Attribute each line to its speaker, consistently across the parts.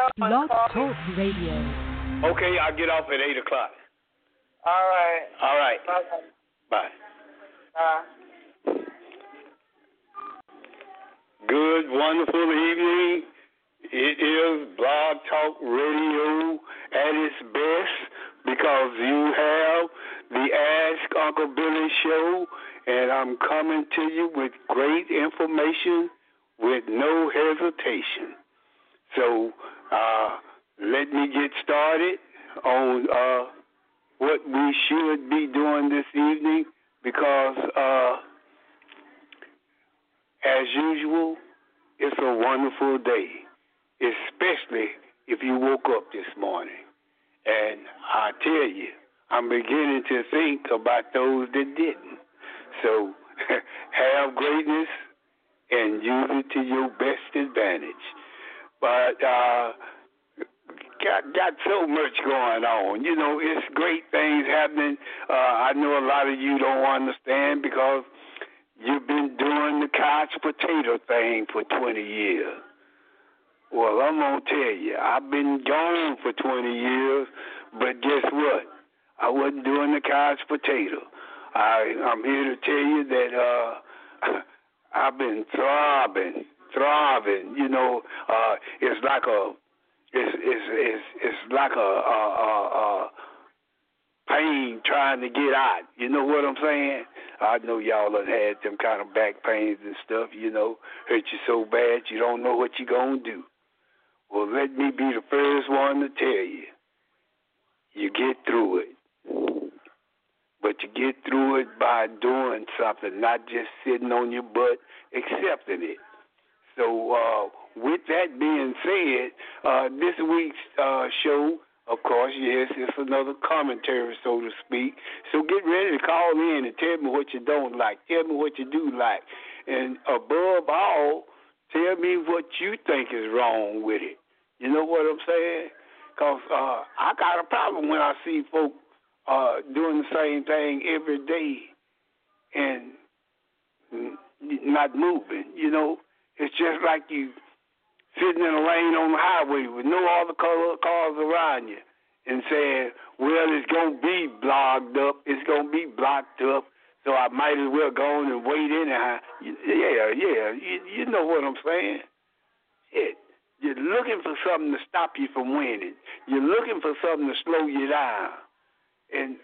Speaker 1: Blog Talk Radio.
Speaker 2: Okay, I'll get off at 8 o'clock.
Speaker 3: All right.
Speaker 2: All right. Bye.
Speaker 3: Bye.
Speaker 2: Good, wonderful evening. It is Blog Talk Radio at its best because you have the Ask Uncle Billy show, and I'm coming to you with great information with no hesitation. So let me get started on what we should be doing this evening because, as usual, it's a wonderful day, especially if you woke up this morning. And I tell you, I'm beginning to think about those that didn't. So have greatness and use it to your best advantage. But got so much going on. You know, it's great things happening. I know a lot of you don't understand because you've been doing the couch potato thing for 20 years. Well, I'm going to tell you, I've been gone for 20 years, but guess what? I wasn't doing the couch potato. I'm here to tell you that I've been throbbing. You know, it's like a pain trying to get out. You know what I'm saying? I know y'all done had them kind of back pains and stuff, you know, hurt you so bad you don't know what you're going to do. Well, let me be the first one to tell you. You get through it. But you get through it by doing something, not just sitting on your butt, accepting it. So with that being said, this week's show, of course, yes, it's another commentary, so to speak. So get ready to call in and tell me what you don't like. Tell me what you do like. And above all, tell me what you think is wrong with it. You know what I'm saying? Because I got a problem when I see folk doing the same thing every day and not moving. You know, it's just like you sitting in a lane on the highway with no other cars around you and saying, well, it's going to be blocked up, it's going to be blocked up, so I might as well go on and wait anyhow. You know what I'm saying? You're looking for something to stop you from winning. You're looking for something to slow you down. And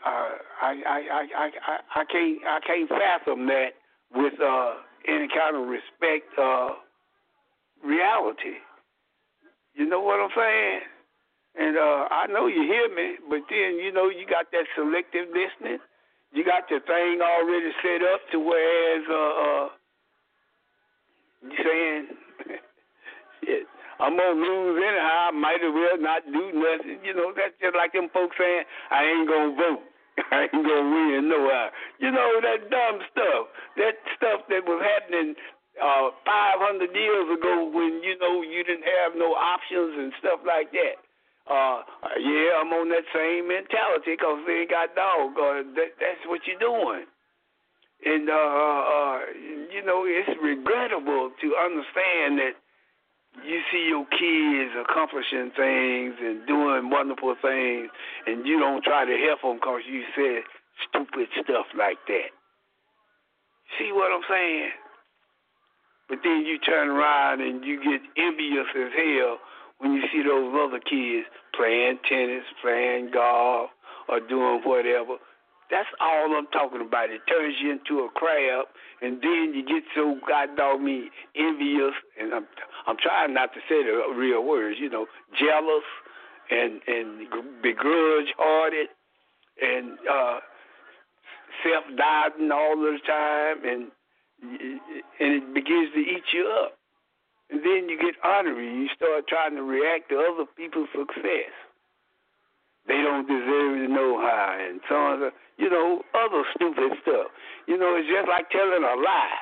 Speaker 2: I can't fathom that with any kind of respect reality. You know what I'm saying? And I know you hear me, but then, you know, you got that selective listening. You got your thing already set up to whereas you saying, shit, I'm going to lose anyhow. I might as well not do nothing. You know, that's just like them folks saying, I ain't going to vote. I ain't going to win no how. You know, that dumb stuff. That stuff that was happening 500 years ago when, you know, you didn't have no options and stuff like that. Yeah, I'm on that same mentality because they ain't got dog. That's what you're doing. And, you know, it's regrettable to understand that you see your kids accomplishing things and doing wonderful things, and you don't try to help them because you said stupid stuff like that. See what I'm saying? But then you turn around and you get envious as hell when you see those other kids playing tennis, playing golf, or doing whatever. That's all I'm talking about. It turns you into a crab, and then you get so goddamn me envious, and I'm trying not to say the real words, you know, jealous and begrudge-hearted and self-doubting all the time, and it begins to eat you up. And then you get ornery. You start trying to react to other people's success. They don't deserve to know how, and so on, you know, other stupid stuff. You know, it's just like telling a lie.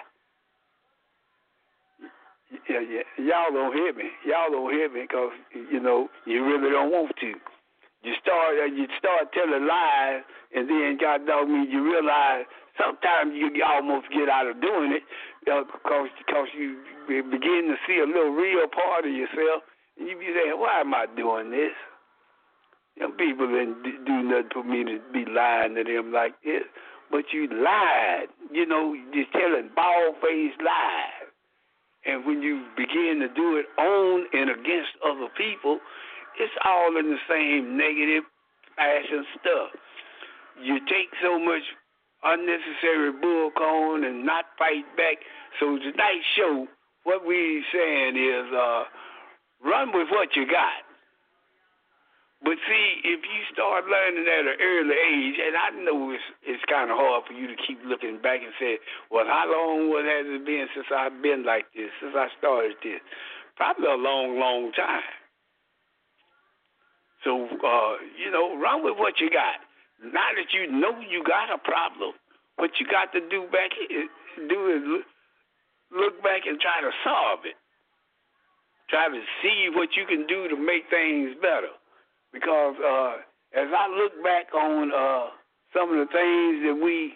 Speaker 2: Yeah, y'all don't hear me. Y'all don't hear me because, you know, you really don't want to. You start telling lies, and then, God dog me, you realize sometimes you almost get out of doing it because you begin to see a little real part of yourself, And you be saying, why am I doing this? Them people didn't do nothing for me to be lying to them like this. But you lied, just telling bald-faced lies. And when you begin to do it on and against other people, it's all in the same negative fashion stuff. You take so much unnecessary bullcorn and not fight back. So tonight's show, what we saying is run with what you got. But see, if you start learning at an early age, and I know it's kind of hard for you to keep looking back and say, well, how long has it been since I've been like this, since I started this? Probably a long, long time. So, run with what you got. Now that you know you got a problem, what you got to do is look back and try to solve it. Try to see what you can do to make things better. Because as I look back on some of the things that we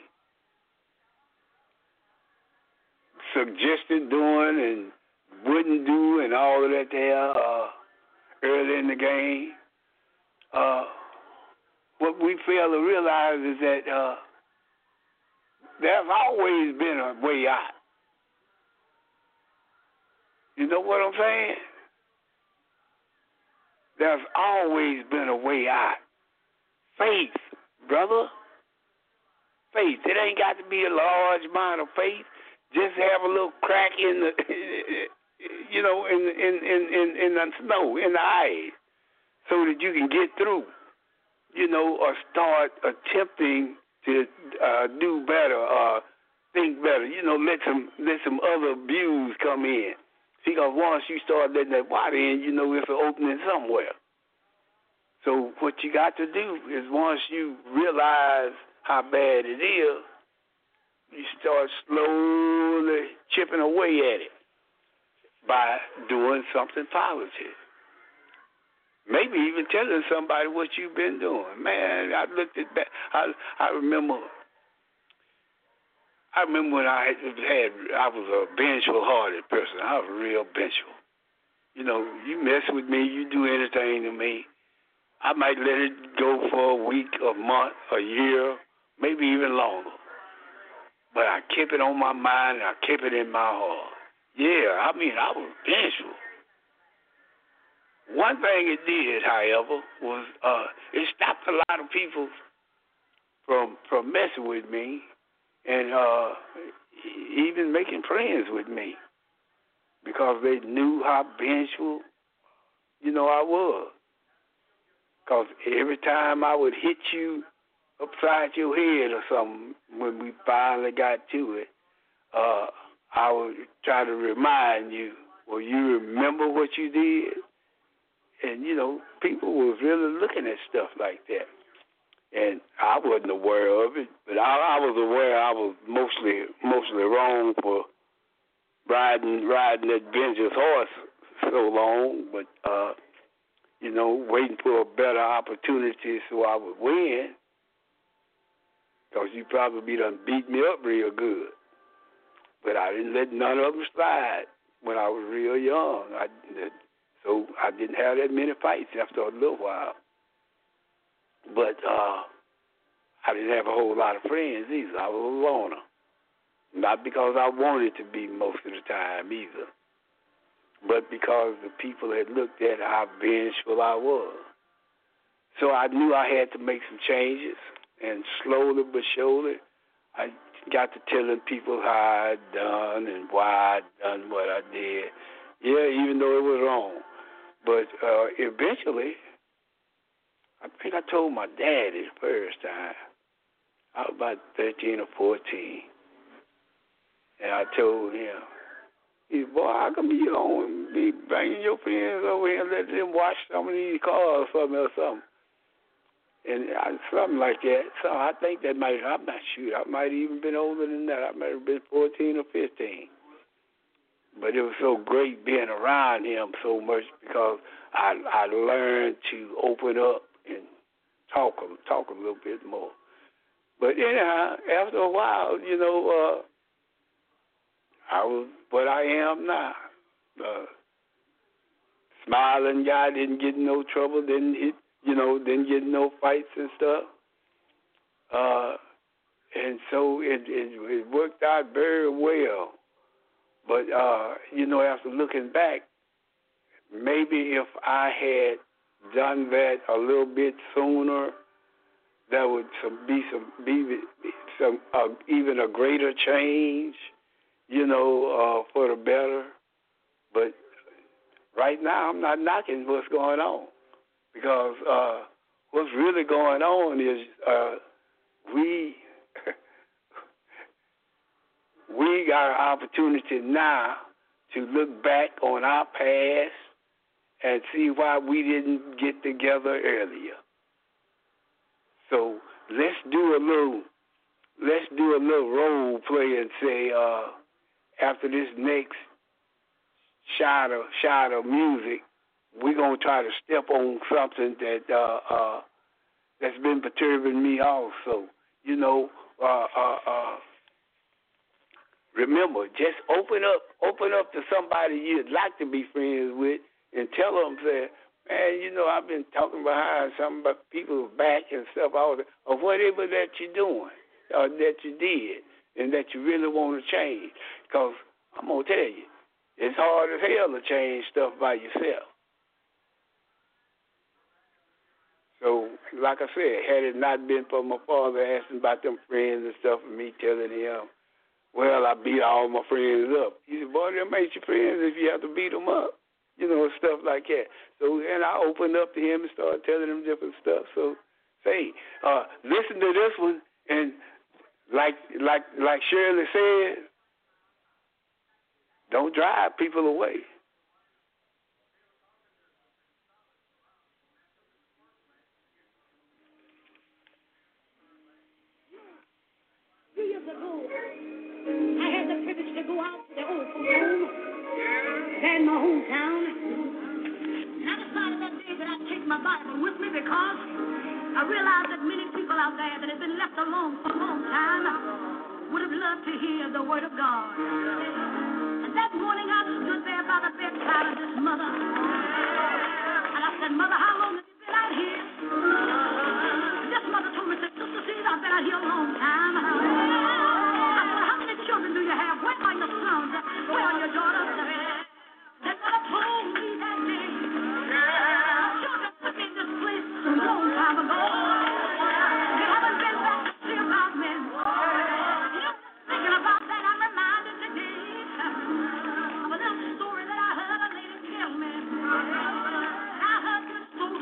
Speaker 2: suggested doing and wouldn't do and all of that there early in the game, what we fail to realize is that there's always been a way out. You know what I'm saying? There's always been a way out. Faith, brother. Faith. It ain't got to be a large amount of faith. Just have a little crack in the, in the snow, in the ice, so that you can get through, or start attempting to do better or think better. Let some other views come in. Because once you start letting that water in, it's an opening somewhere. So what you got to do is once you realize how bad it is, you start slowly chipping away at it by doing something positive. Maybe even telling somebody what you've been doing. Man, I looked at that. I remember when I was a vengeful-hearted person. I was real vengeful. You mess with me, you do anything to me, I might let it go for a week, a month, a year, maybe even longer. But I kept it on my mind and I kept it in my heart. Yeah, I was vengeful. One thing it did, however, was it stopped a lot of people from messing with me and even making friends with me because they knew how vengeful, I was. Because every time I would hit you upside your head or something, when we finally got to it, I would try to remind you, well, you remember what you did? And, people was really looking at stuff like that. And I wasn't aware of it, but I was aware I was mostly wrong for riding that vengeance horse so long, but, waiting for a better opportunity so I would win, because you probably done beat me up real good. But I didn't let none of them slide when I was real young. So I didn't have that many fights after a little while. But I didn't have a whole lot of friends either. I was a loner. Not because I wanted to be most of the time either, but because the people had looked at how vengeful I was. So I knew I had to make some changes, and slowly but surely, I got to telling people how I'd done and why I'd done what I did. Yeah, even though it was wrong. But eventually, I think I told my daddy the first time. I was about 13 or 14. And I told him, he said, boy, how come you don't be bringing your friends over here and let them watch some of these cars for me or something? And something like that. So I think that I'm not sure. I might have even been older than that. I might have been 14 or 15. But it was so great being around him so much because I learned to open up and talk a little bit more. But anyhow, after a while, I was what I am now. smiling guy, didn't get in no trouble, didn't get in no fights and stuff. And so it worked out very well. But, after looking back, maybe if I had done that a little bit sooner, there would be even a greater change, for the better. But right now, I'm not knocking what's going on, because what's really going on is we got an opportunity now to look back on our past and see why we didn't get together earlier. So let's do a little role play and say, after this next shot of music, we're gonna try to step on something that that's been perturbing me also. Remember, just open up to somebody you'd like to be friends with, and tell them that, man, I've been talking behind some people's back and stuff, or whatever that you're doing, or that you did, and that you really want to change. Because I'm going to tell you, it's hard as hell to change stuff by yourself. So, like I said, had it not been for my father asking about them friends and stuff, and me telling him, well, I beat all my friends up. He said, boy, them ain't your friends if you have to beat them up. Stuff like that. So, and I opened up to him and started telling him different stuff. So, say, listen to this one, and like Shirley said, don't drive people away.
Speaker 4: Years ago, I had the privilege to go out to the old folks' home, in my hometown. And I decided that day that I'd take my Bible with me, because I realized that many people out there that had been left alone for a long time would have loved to hear the word of God. And that morning I stood there by the bedside of this mother, and I said, Mother, how long have you been out here? This mother told me, Sister Cedar, I've been out here a long time. I said, how many children do you have? Where are your sons? Where are your daughters? That mother told me that day, children have been displaced a long time ago. You haven't been back to see about me. Thinking about that, I'm reminded today of a little story that I heard a lady tell me. I heard this so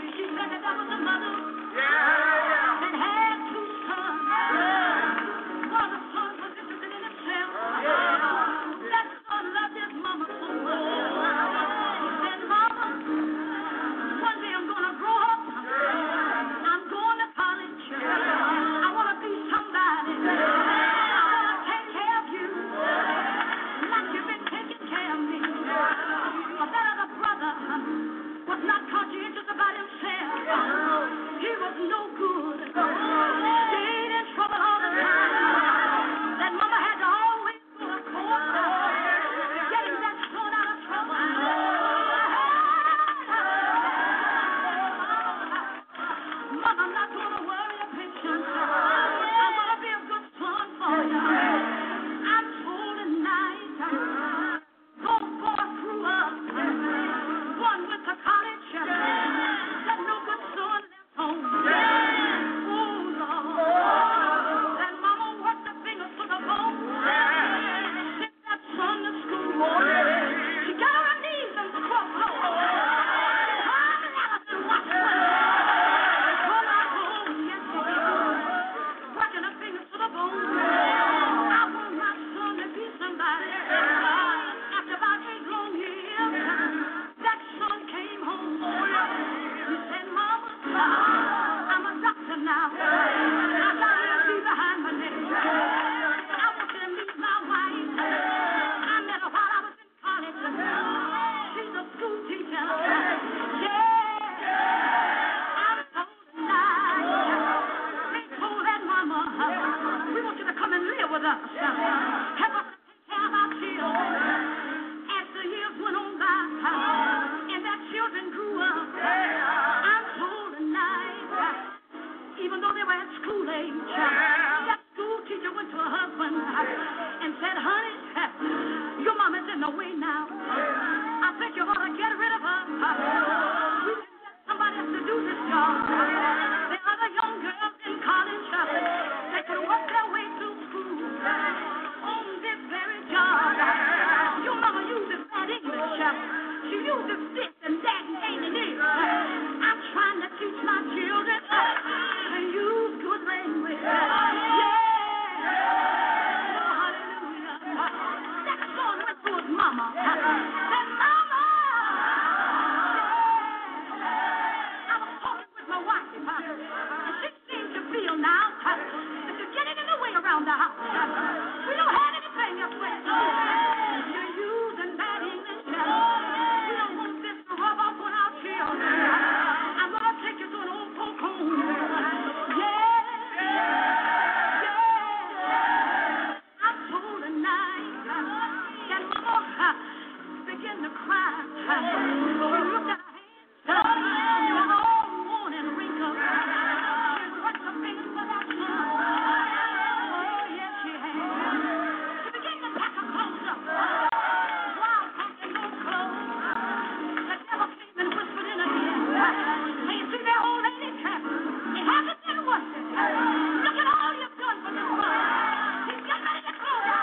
Speaker 4: I'm told tonight, even though they were at school age, that school teacher went to her husband and said, honey, your mama's in the way now. I think you ought to get rid of her. We can get somebody else to do this job. The other young girls in college, they could work their way through school on this very job. Your mama uses bad English. She uses this and that and ain't and this. I'm trying to teach my children to use good language. Yeah. Oh, hallelujah. That son went to his mama. Said, Mama. I was talking with my wife, and she seems to feel now that you're getting in the way around the house. We don't have anything else left. You're using bad English. We don't want this to rub off on our children. I'm going to take you to an old folk home. Yeah. I'm told tonight that Mama began to cry. She looked at her hands. They were all worn and wrinkled. She wrapped her fingers for that son. Oh, yes, she had. She began to pack her clothes up. While packing those clothes, the devil came and whispered in her ear. Hey, you see that old lady? It hasn't been worth it. Look at all you've done for this boy. He's getting ready to close out.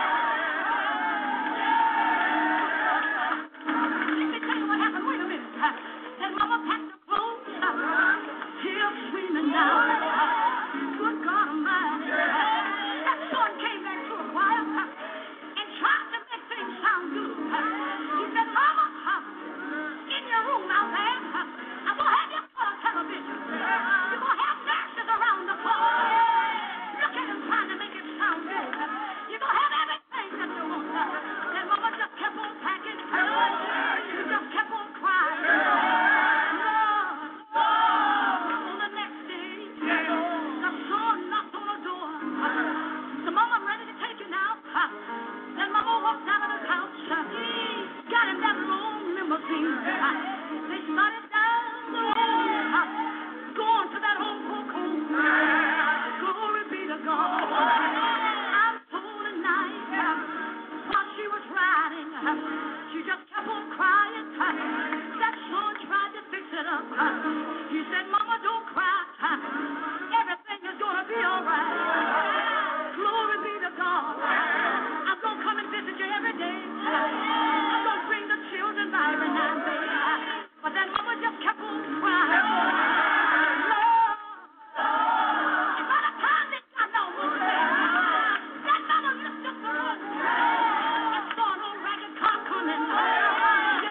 Speaker 4: Let me tell you what happened. Wait a minute. Then Mama packed her clothes, tears streaming down. Good God Almighty. That son came back to a while and tried to make things sound good. He said, Mama, in your room out there, I'm going to have you color television. You're going to have nurses around the clock. Look at him trying to make it sound good. You're going to have everything that you want. And Mama just kept on packing. She just kept on crying. Lord, on the next day, the son knocked on the door. So Mama, I'm ready to take you now. Then Mama walked out of the house, got in that long limousine. They started down the road, going to that old folk home. Glory be to God. I'm told tonight, while she was riding, she just kept on crying. That son tried to fix it up. He said, Mama, don't cry. Everything is going to be all right. Glory be to God. I'm going to come and visit you every day. I'm going to bring the children by every now and then. But then Mama just kept on crying. Lord, and by the time they got no more, that Mama looked up the road and saw an old ragged car coming. Yeah.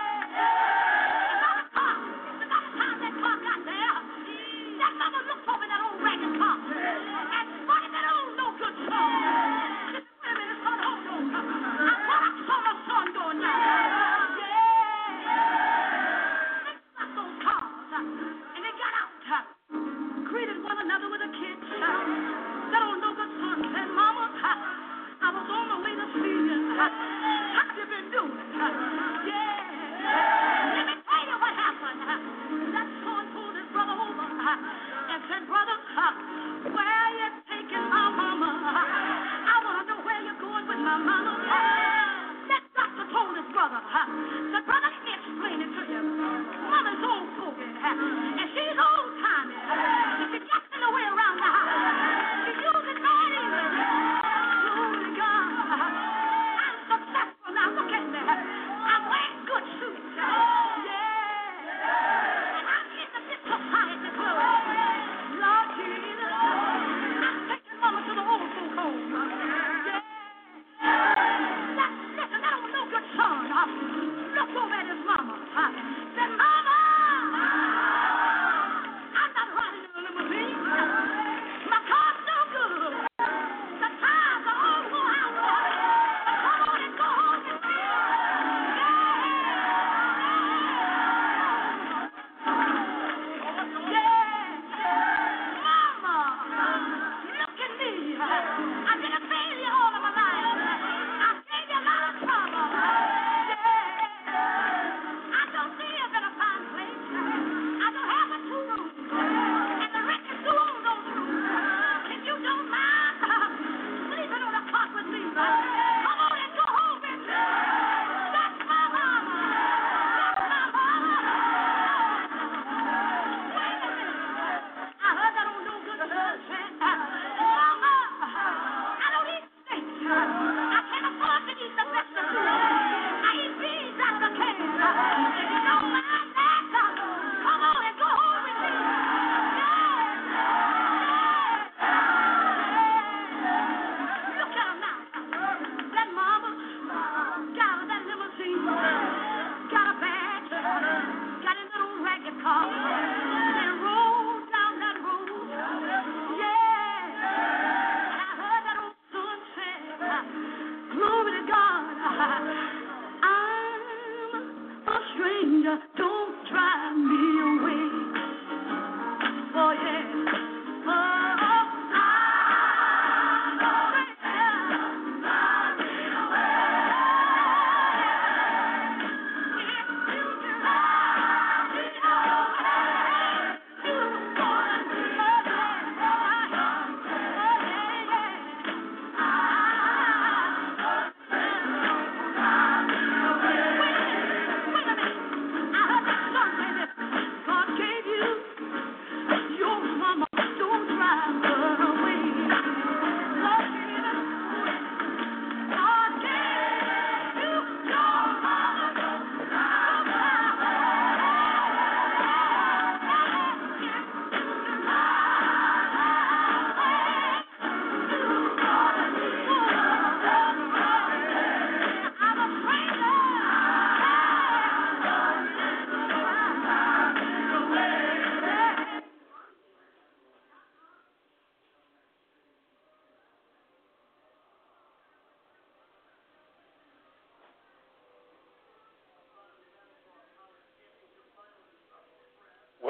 Speaker 4: And by the time that car got there, that Mama looked over that old ragged car and spotted that old no good son. She said, wait a minute, son, hold on. I thought I saw my son doing now. They stopped those cars and they got out, greeted one another with a kiss. That old no good son said, Mama, I was on the way to see you. How you been doing? Yeah. Let me tell you what happened. That son pulled his brother over and said, Brother, where you taking my mama? I want to know where you're going with my mama. That doctor told his brother, said, Brother, let me explain it to you. Mama's old fogey, and she's old-timey. She gets in the way around the house. She uses bad English. Glory to God. I'm successful now. Look at me. I'm wearing good suits. Yeah. And I'm in the society club. Lord Jesus. I'm taking Mama to the old folk home. Yeah. Listen, that old no good son. Look over at his mama. Said, Mama.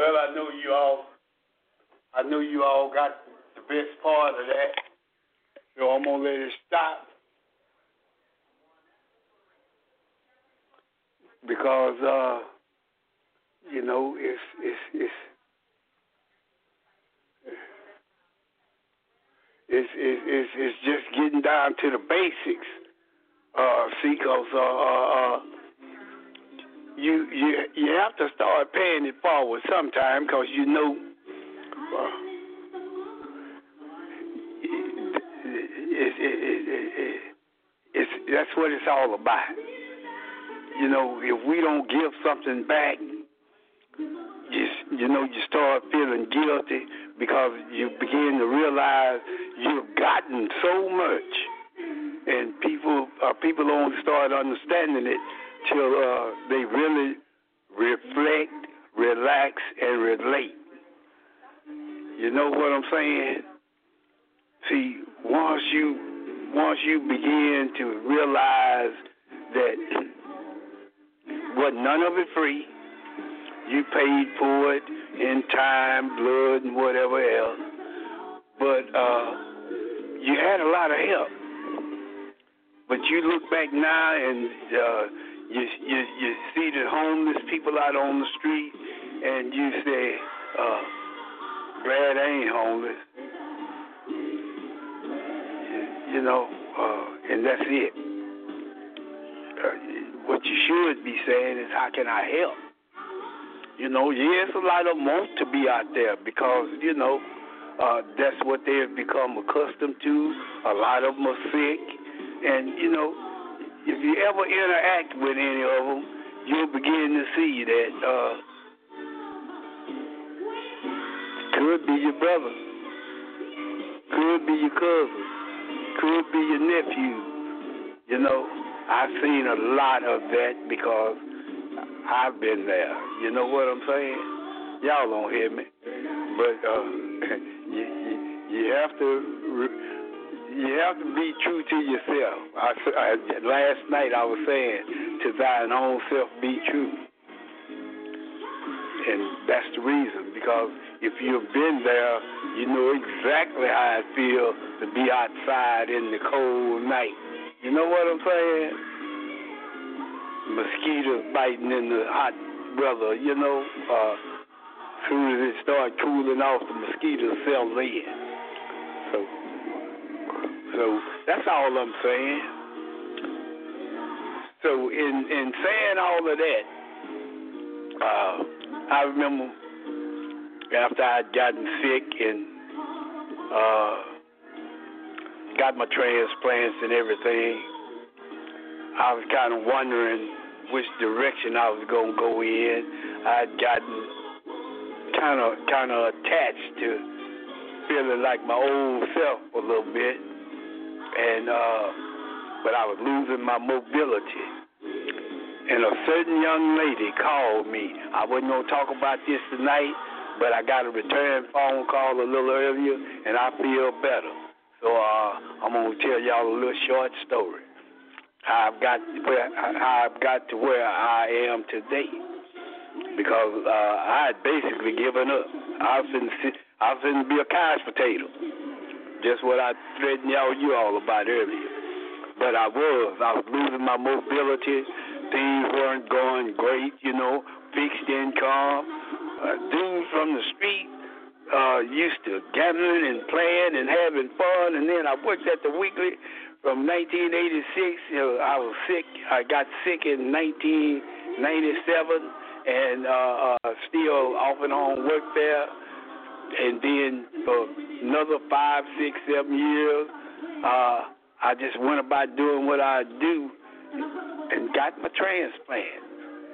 Speaker 2: Well, I know you all got the best part of that. So I'm gonna let it stop because it's just getting down to the basics. See, cause you have to start paying it forward sometime, cause that's what it's all about. If we don't give something back, you start feeling guilty because you begin to realize you've gotten so much, and people don't start understanding it till they really reflect, relax, and relate. You know what I'm saying? See, once you begin to realize that none of it free, you paid for it in time, blood, and whatever else, but you had a lot of help. But you look back now and you see the homeless people out on the street, and you say, glad I ain't homeless. And that's it. What you should be saying is, how can I help? Yes, a lot of them want to be out there because, that's what they've become accustomed to. A lot of them are sick. And, if you ever interact with any of them, you'll begin to see that could be your brother, could be your cousin, could be your nephew. I've seen a lot of that because I've been there. You know what I'm saying? Y'all don't hear me, but you have to be true to yourself. Last night I was saying, to thine own self be true, and that's the reason. Because if you've been there, you know exactly how it feels to be outside in the cold night. You know what I'm saying? Mosquitoes biting in the hot weather, as soon as it starts cooling off, the mosquitoes settle in. So that's all I'm saying. So in saying all of that, I remember after I'd gotten sick and got my transplants and everything, I was kind of wondering which direction I was going to go in. I'd gotten kind of attached to feeling like my old self a little bit, and but I was losing my mobility. And a certain young lady called me. I wasn't going to talk about this tonight, but I got a return phone call a little earlier, and I feel better. So I'm going to tell y'all a little short story. How I've got to where I am today. Because I had basically given up. I was going to be a couch potato. Just what I threatened you all about earlier. But I was losing my mobility. Things weren't going great, fixed income. Dudes from the street used to gambling and playing and having fun. And then I worked at the Weekly from 1986. I was sick. I got sick in 1997 and still off and on worked there. And then for another 5, 6, 7 years, I just went about doing what I do and got my transplant.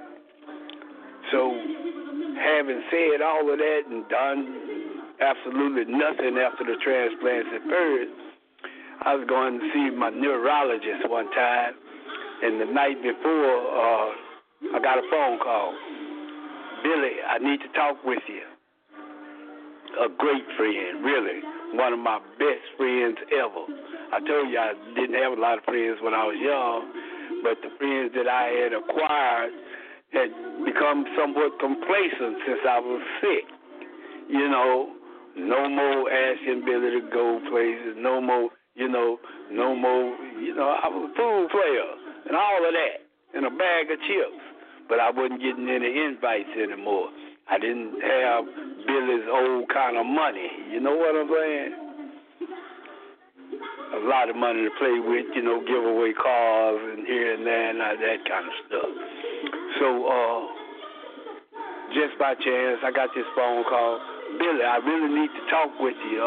Speaker 2: So having said all of that and done absolutely nothing after the transplants at first, I was going to see my neurologist one time, and the night before, I got a phone call. Billy, I need to talk with you. A great friend, really. One of my best friends ever. I told you I didn't have a lot of friends when I was young, but the friends that I had acquired had become somewhat complacent since I was sick. You know, no more asking Billy to go places, no more, no more, I was a pool player and all of that, and a bag of chips, but I wasn't getting any invites anymore. I didn't have Billy's old kind of money, you know what I'm saying? A lot of money to play with, give away cars and here and there and that kind of stuff. So, just by chance, I got this phone call. Billy, I really need to talk with you.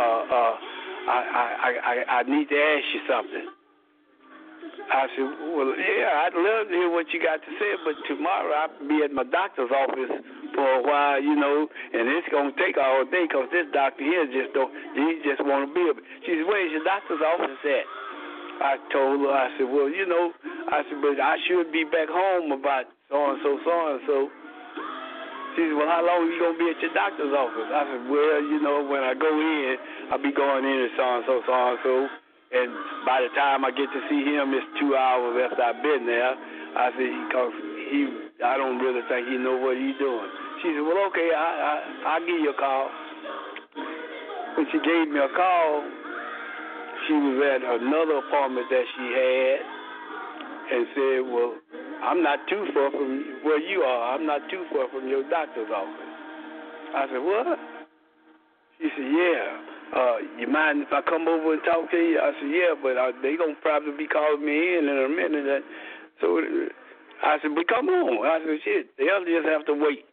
Speaker 2: I need to ask you something. I said, well, yeah, I'd love to hear what you got to say, but tomorrow I'll be at my doctor's office for a while, and it's going to take all day because this doctor here he just want to be a... She said, where's your doctor's office at? I told her, I said, well, but I should be back home about so-and-so. She said, well, how long are you going to be at your doctor's office? I said, well, when I go in, I'll be going in at so-and-so. And by the time I get to see him, it's 2 hours after I've been there. I said, because I don't really think he know what he's doing. She said, well, okay, I'll give you a call. When she gave me a call, she was at another appointment that she had and said, well, I'm not too far from where you are. I'm not too far from your doctor's office. I said, what? She said, yeah. You mind if I come over and talk to you? I said, yeah, but they going to probably be calling me in a minute. So I said, but come on. I said, shit, they'll just have to wait,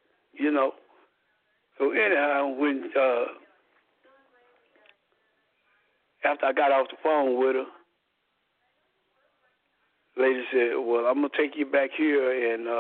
Speaker 2: So anyhow, when after I got off the phone with her, the lady said, well, I'm going to take you back here and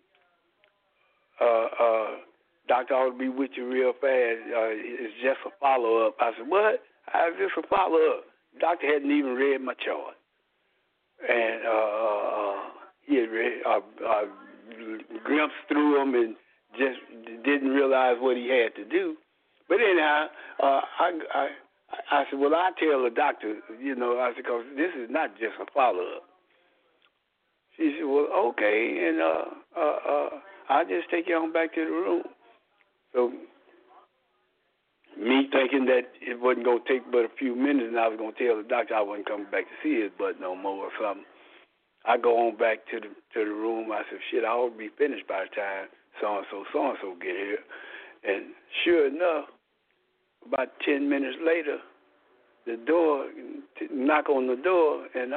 Speaker 2: doctor ought to be with you real fast. It's just a follow-up. I said, what? I said, just a follow-up. Doctor hadn't even read my chart. And he had read, glimpsed through them and just didn't realize what he had to do. But anyhow, I said, well, I tell the doctor, I said, because this is not just a follow-up. She said, well, okay, and I'll just take you on back to the room. So, me thinking that it wasn't going to take but a few minutes and I was going to tell the doctor I wasn't coming back to see his butt no more or something. I go on back to the room. I said, shit, I ought to be finished by the time so-and-so get here. And sure enough, about 10 minutes later, the door, knock on the door, and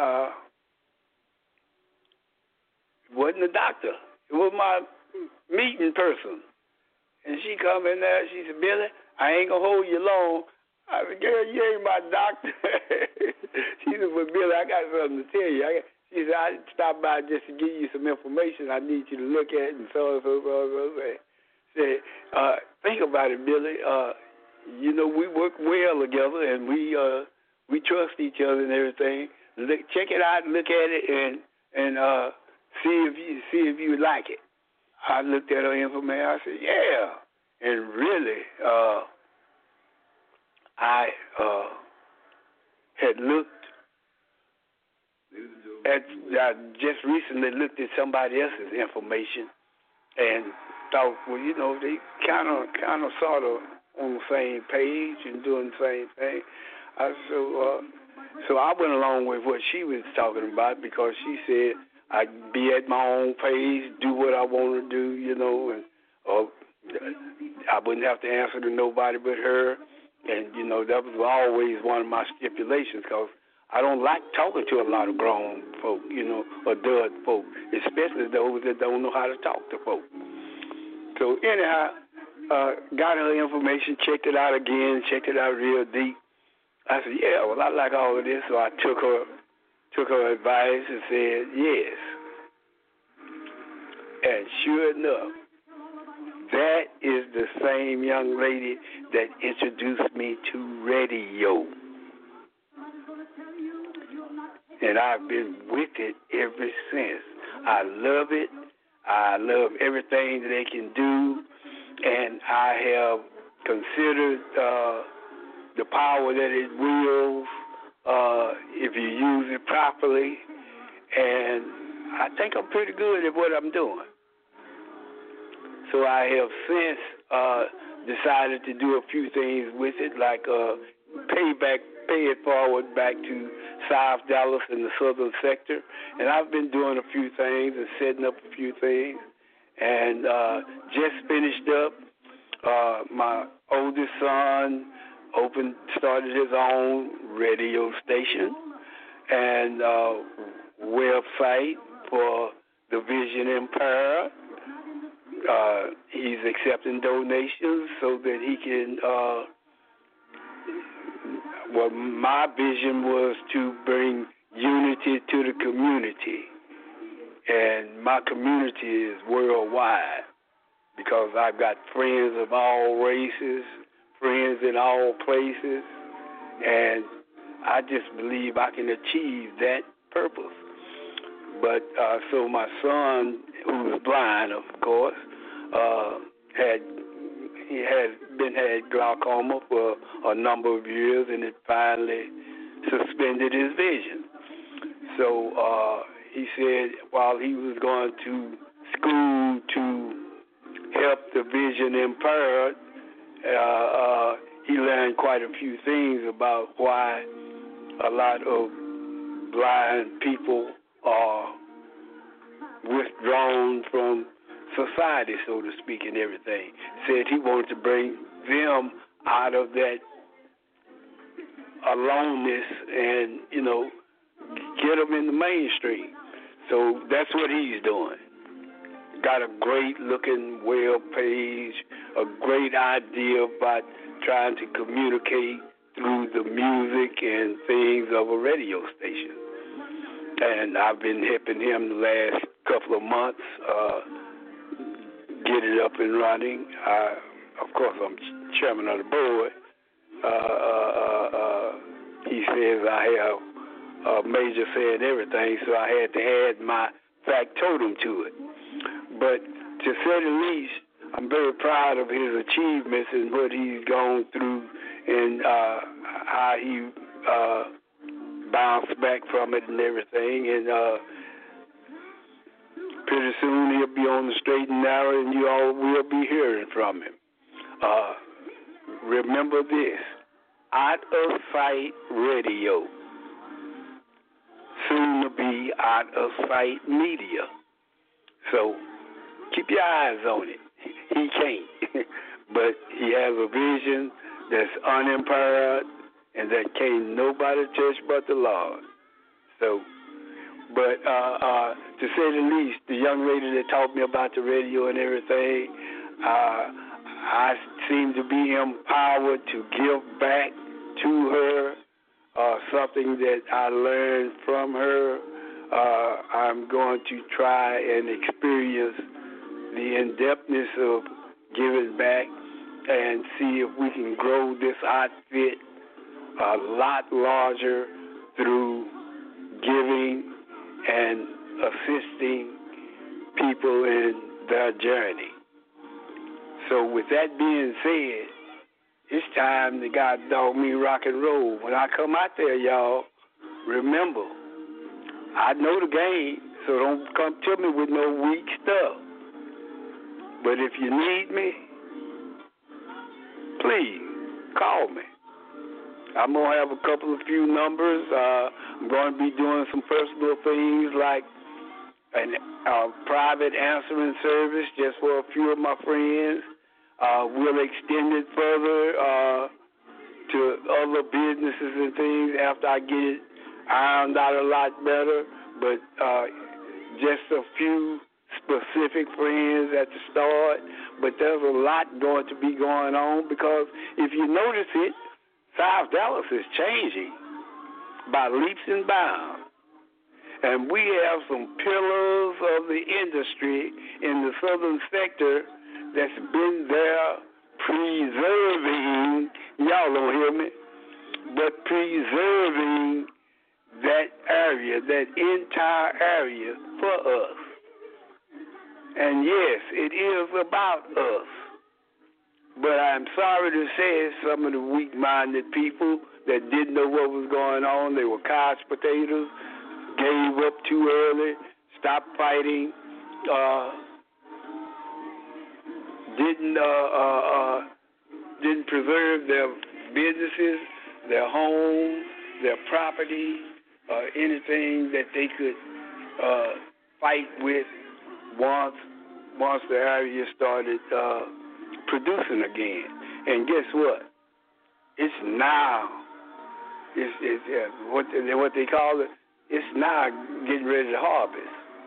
Speaker 2: it wasn't the doctor. It was my meeting person. And she come in there, she said, Billy, I ain't going to hold you long. I said, girl, you ain't my doctor. She said, but Billy, I got something to tell you. She said, I stopped by just to give you some information I need you to look at and so-and-so. Said, think about it, Billy. We work well together and we trust each other and everything. Check it out, look at it, and see if you like it. I looked at her information. I said, yeah. And really, I had looked at, I just recently looked at somebody else's information and thought, well, they kind of sort of on the same page and doing the same thing. So I went along with what she was talking about because she said, I'd be at my own pace, do what I want to do, and I wouldn't have to answer to nobody but her. And, that was always one of my stipulations because I don't like talking to a lot of grown folk, or adult folk, especially those that don't know how to talk to folk. So anyhow, got her information, checked it out again, checked it out real deep. I said, yeah, well, I like all of this, so I took her advice and said yes. And sure enough, that is the same young lady that introduced me to radio. And I've been with it ever since. I love it. I love everything that they can do. And I have considered the power that it wields if you use it properly. And I think I'm pretty good at what I'm doing. So I have since decided to do a few things with it, like pay it forward back to South Dallas in the southern sector. And I've been doing a few things and setting up a few things. And just finished up. My oldest son started his own radio station and website for the vision impaired. He's accepting donations so that he can. Well, my vision was to bring unity to the community, and my community is worldwide because I've got friends of all races, friends in all places, and I just believe I can achieve that purpose. But so my son, who was blind, of course, had glaucoma for a number of years, and it finally suspended his vision. So he said while he was going to school to help the vision impaired, he learned quite a few things about why a lot of blind people are withdrawn from society, so to speak, and everything. Said he wanted to bring them out of that aloneness and, get them in the mainstream. So that's what he's doing. Got a great-looking web page, a great idea about trying to communicate through the music and things of a radio station. And I've been helping him the last couple of months get it up and running. Of course, I'm chairman of the board. He says I have a major say in everything, so I had to add my factotum to it. But to say the least, I'm very proud of his achievements and what he's gone through and how he bounced back from it and everything. And pretty soon he'll be on the straight and narrow, and you all will be hearing from him. Remember this, Out of Sight Radio, soon to be Out of Sight Media. So keep your eyes on it. He can't, but he has a vision that's unimpaired and that can't nobody touch but the Lord. So, but to say the least, the young lady that taught me about the radio and everything, I seem to be empowered to give back to her something that I learned from her. I'm going to try and experience the in-depthness of giving back and see if we can grow this outfit a lot larger through giving and assisting people in their journey. So with that being said, it's time to God dog me rock and roll. When I come out there, y'all, remember, I know the game, so don't come to me with no weak stuff. But if you need me, please call me. I'm going to have a few numbers. I'm going to be doing some personal things like a private answering service just for a few of my friends. We'll extend it further to other businesses and things after I get it ironed out a lot better. But just a few specific friends at the start. But there's a lot going to be going on because if you notice it, South Dallas is changing by leaps and bounds. And we have some pillars of the industry in the southern sector that's been there preserving, y'all don't hear me, but preserving that area, that entire area for us. And yes, it is about us. But I'm sorry to say some of the weak-minded people that didn't know what was going on, they were couch potatoes, gave up too early, stopped fighting, didn't preserve their businesses, their homes, their property, anything that they could fight with once the area started producing again. And guess what? It's now. It's what they call it. It's now getting ready to harvest.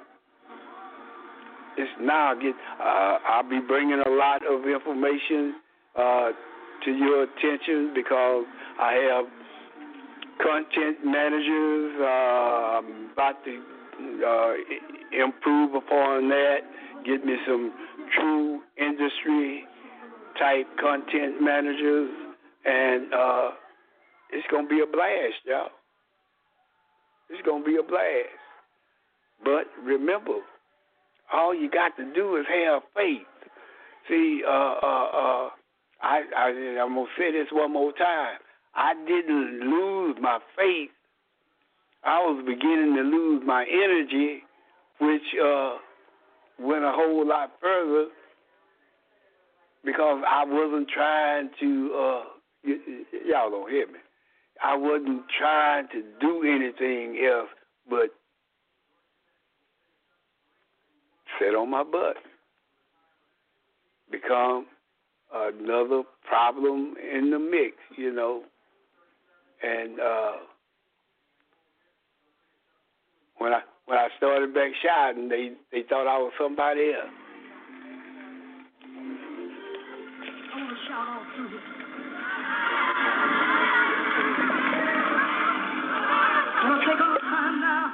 Speaker 2: It's now I'll be bringing a lot of information to your attention because I have content managers. I'm about to improve upon that, get me some true industry type content managers, and it's going to be a blast, y'all. It's going to be a blast. But remember, all you got to do is have faith. See, I'm going to say this one more time. I didn't lose my faith. I was beginning to lose my energy, which went a whole lot further because I wasn't trying to, y'all don't hear me. I wasn't trying to do anything else but sit on my butt, become another problem in the mix, you know. And when I started back shouting, they thought I was somebody else.
Speaker 4: I want to shout all through this. I'm going to take all the time now.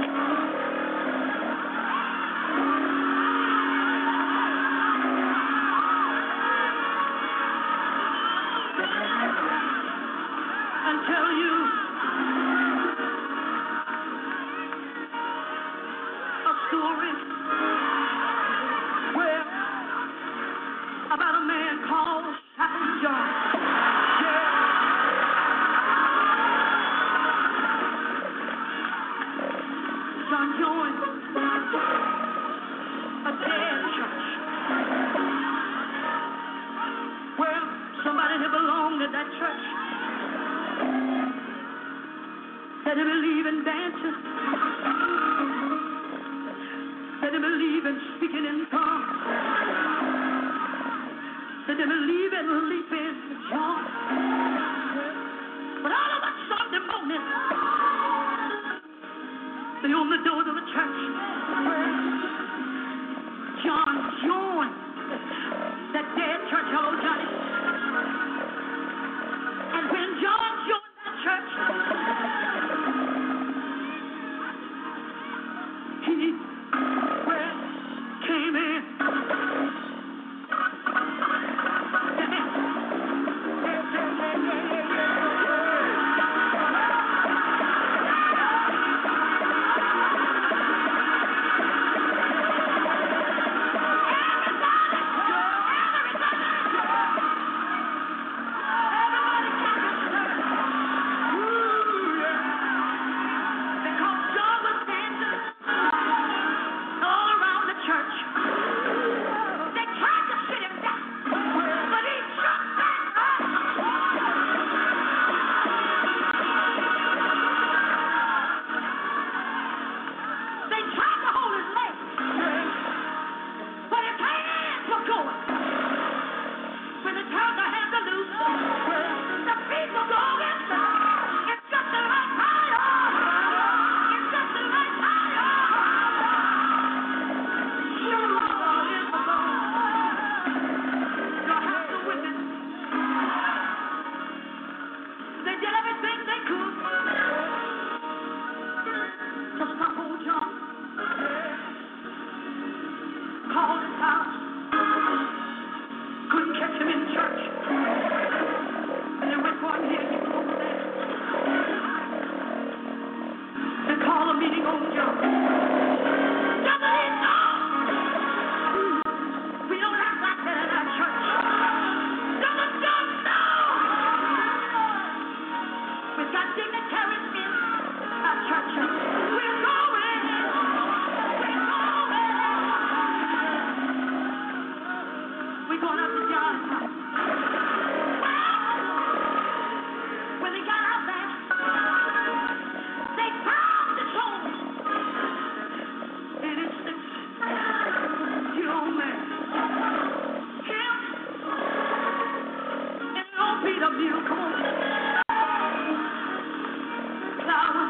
Speaker 4: And tell you a story where about a man called Shackle John. John joined a dead church where somebody that belonged to that church said they believe in dancing, said they believe in speaking in tongues, said they believe in leaping joy. But all of a Sunday morning, they opened the doors of the church. John joined that dead church. Hello, Johnny. And when John joined that church, he came in. Everybody going up to John. When they got out there, they found the soul. And it's the young man. Him and old Peter Bill. Come on. Flowers.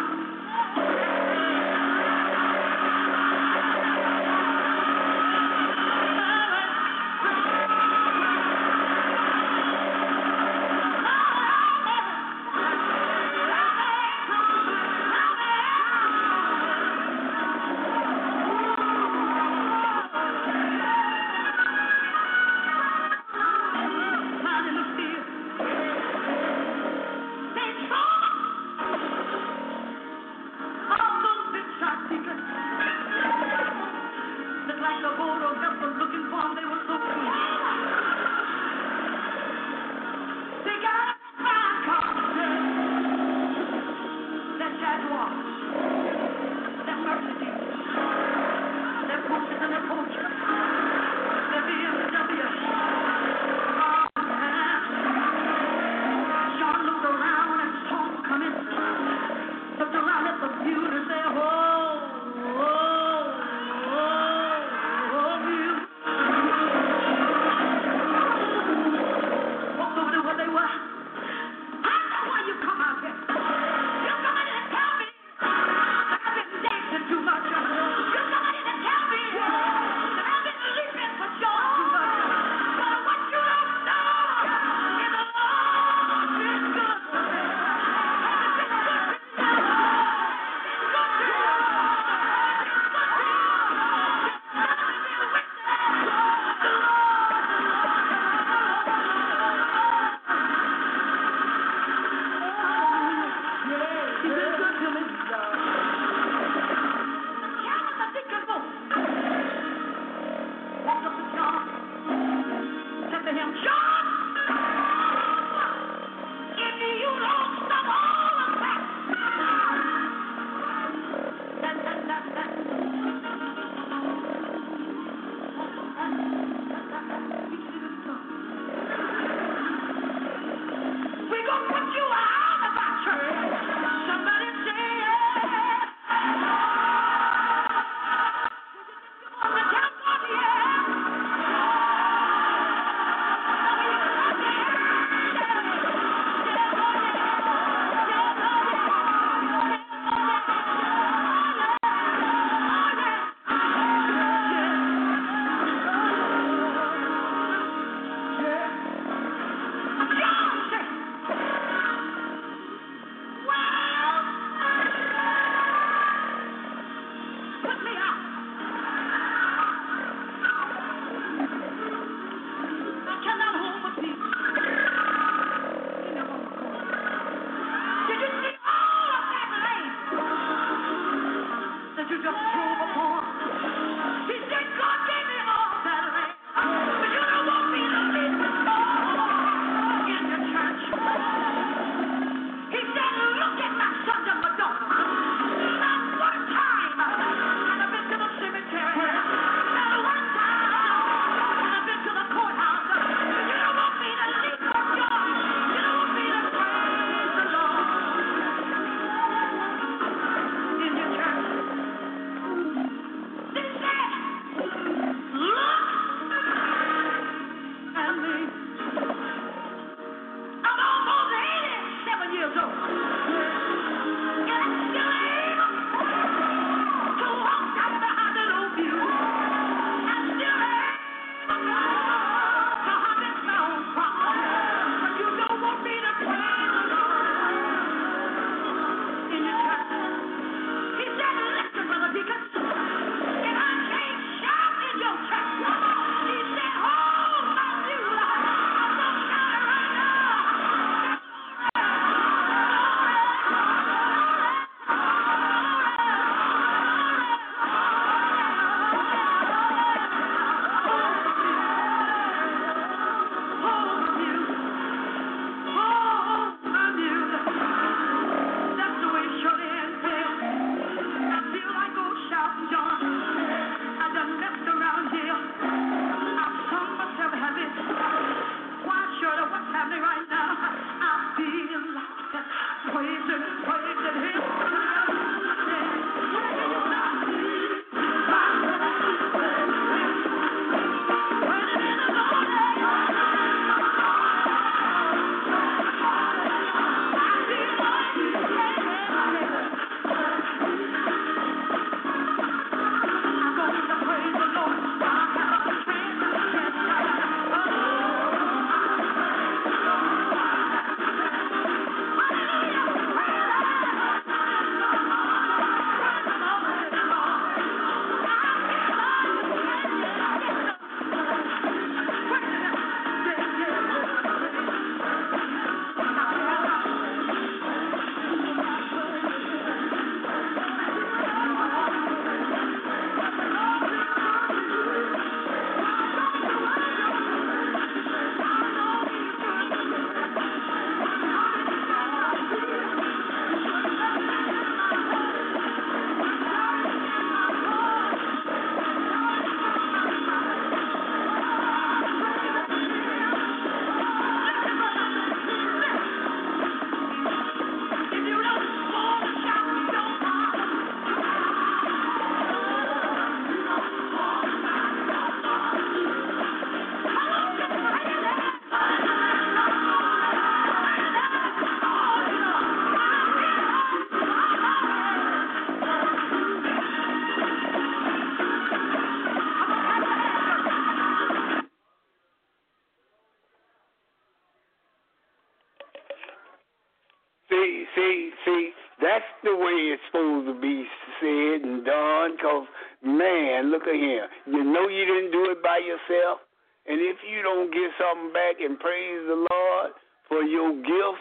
Speaker 2: See, that's the way it's supposed to be said and done. Cause man, look at here. You know you didn't do it by yourself, and if you don't get something back and praise the Lord for your gift,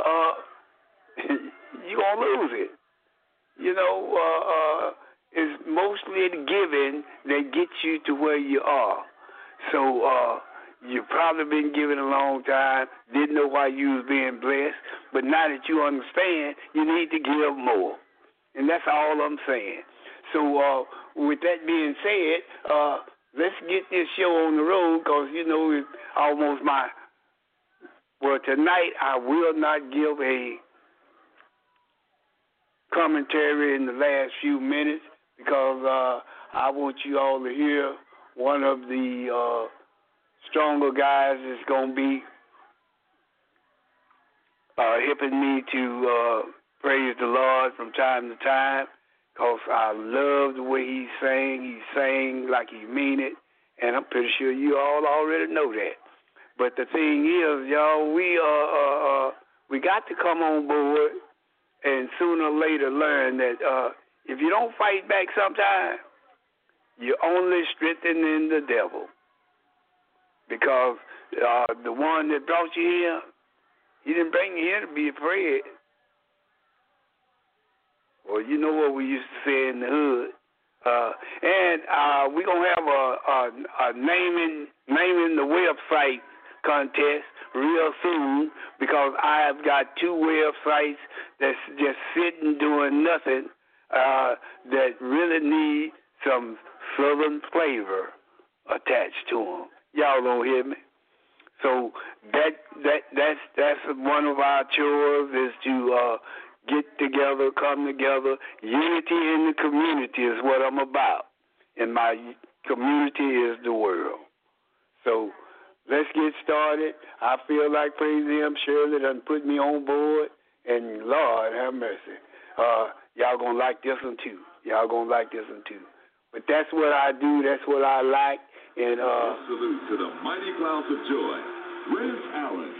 Speaker 2: you gonna lose it. You know, it's mostly the giving that gets you to where you are. So you've probably been giving a long time, didn't know why you was being blessed, but now that you understand, you need to give more. And that's all I'm saying. So with that being said, let's get this show on the road because, you know, it's almost tonight I will not give a commentary in the last few minutes because I want you all to hear one of the stronger guys is going to be helping me to praise the Lord from time to time because I love the way he's saying. He's saying like he mean it, and I'm pretty sure you all already know that. But the thing is, y'all, we got to come on board and sooner or later learn that if you don't fight back sometime, you're only strengthening the devil. Because the one that brought you here, he didn't bring you here to be afraid. Well, you know what we used to say in the hood. And we're going to have a naming the website contest real soon because I have got 2 websites that's just sitting doing nothing that really need some Southern flavor attached to them. Y'all don't hear me? So that's one of our chores is to get together, come together. Unity in the community is what I'm about, and my community is the world. So let's get started. I feel like praising him. Shirley done put me on board, and Lord have mercy. Y'all gonna like this one too. But that's what I do. That's what I like. And
Speaker 5: salute to the mighty clouds of joy. Where's Alice?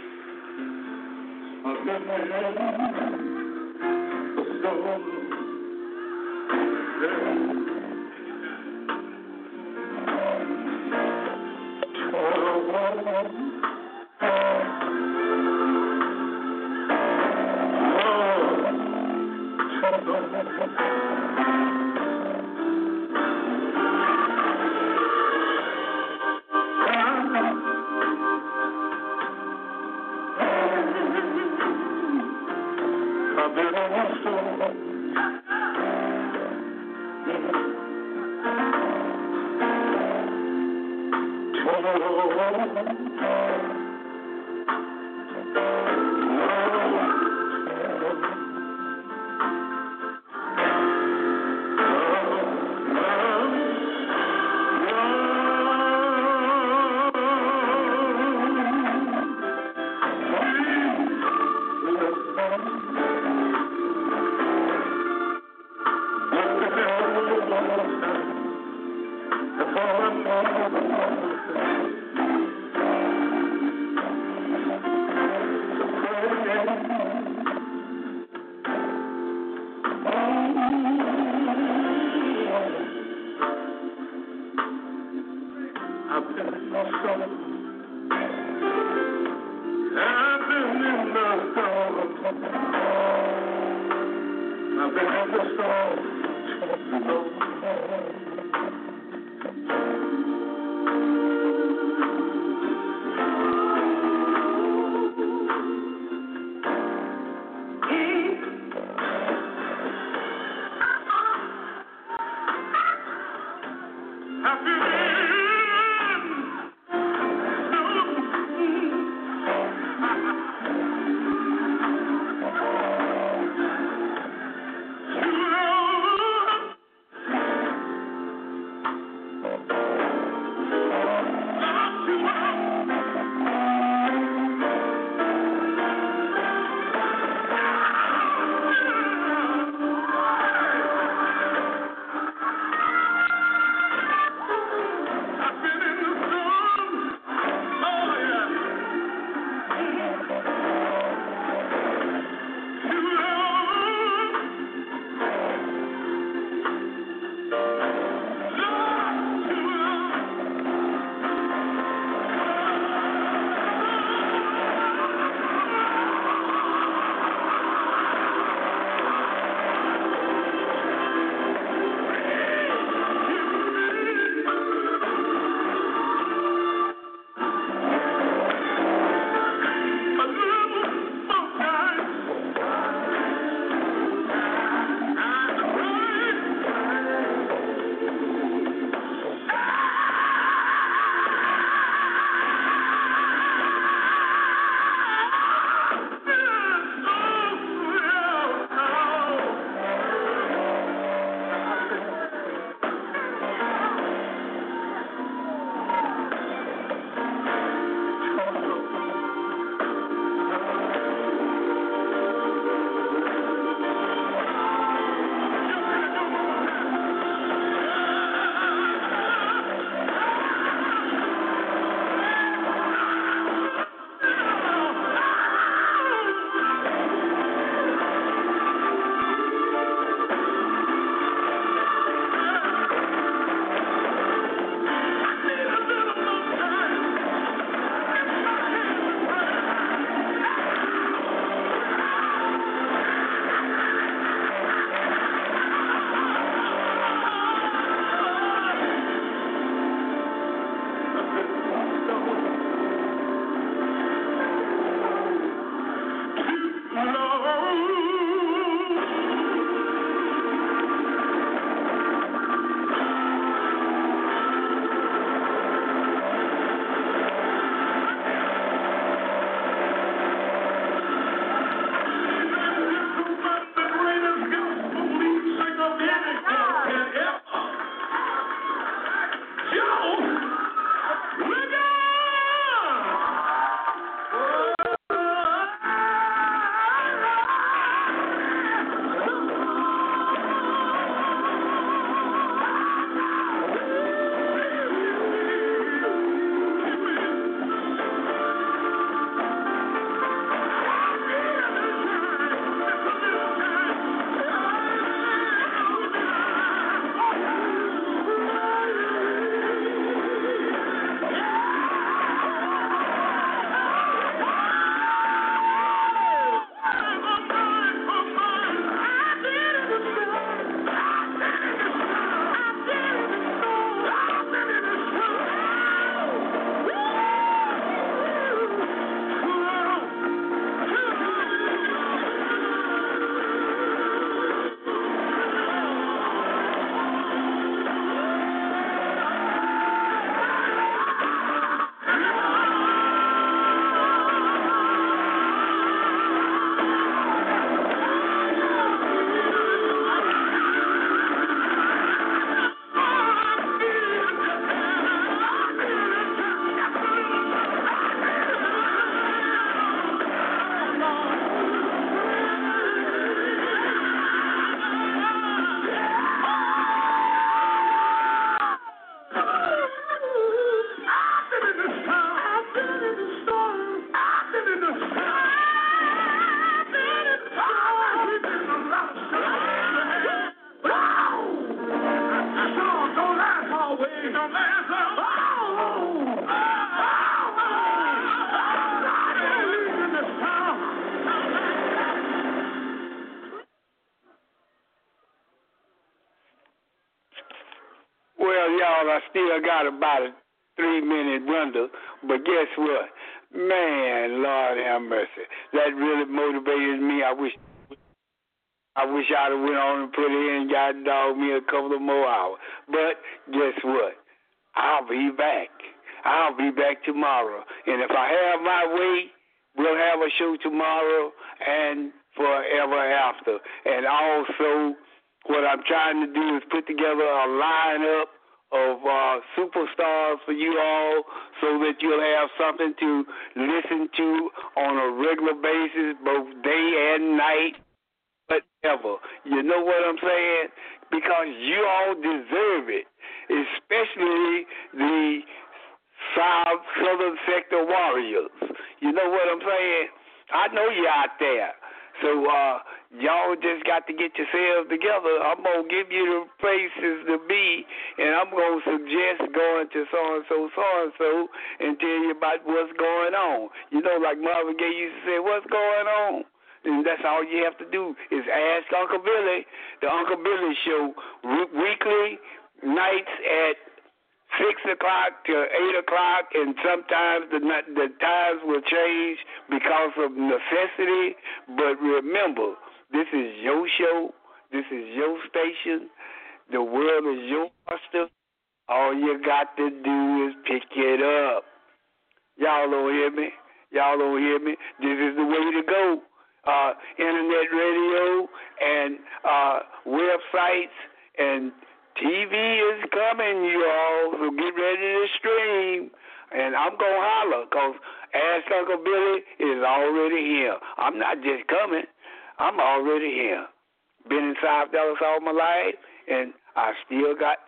Speaker 2: because I still got about a 3-minute window. But guess what? Man, Lord have mercy. That really motivated me. I wish I'd have went on and put in and got dog me a couple of more hours. But guess what? I'll be back. I'll be back tomorrow. And if I have my way, we'll have a show tomorrow and forever after. And also, what I'm trying to do is put together a lineup of superstars for you all so that you'll have something to listen to on a regular basis, both day and night, whatever. You know what I'm saying? Because you all deserve it, especially the Southern Sector Warriors. You know what I'm saying? I know you're out there. So y'all just got to get yourselves together. I'm going to give you the places to be, and I'm going to suggest going to so-and-so, and tell you about what's going on. You know, like Marvin Gaye used to say, what's going on? And that's all you have to do is ask Uncle Billy. The Uncle Billy Show, weekly nights at 6 o'clock to 8 o'clock, and sometimes the times will change because of necessity. But remember, this is your show. This is your station. The world is your master. All you got to do is pick it up. Y'all don't hear me? Y'all don't hear me? This is the way to go. Internet radio and websites and TV is coming, you all, so get ready to stream. And I'm going to holler, because Ask Uncle Billy is already here. I'm not just coming. I'm already here. Been in South Dallas all my life, and I still got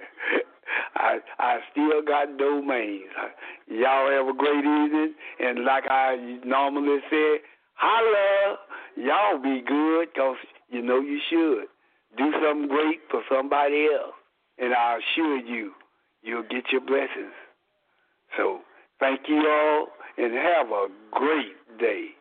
Speaker 2: I still got domains. Y'all have a great evening, and like I normally say, holla. Y'all be good, because you know you should. Do something great for somebody else, and I assure you, you'll get your blessings. So thank you all, and have a great day.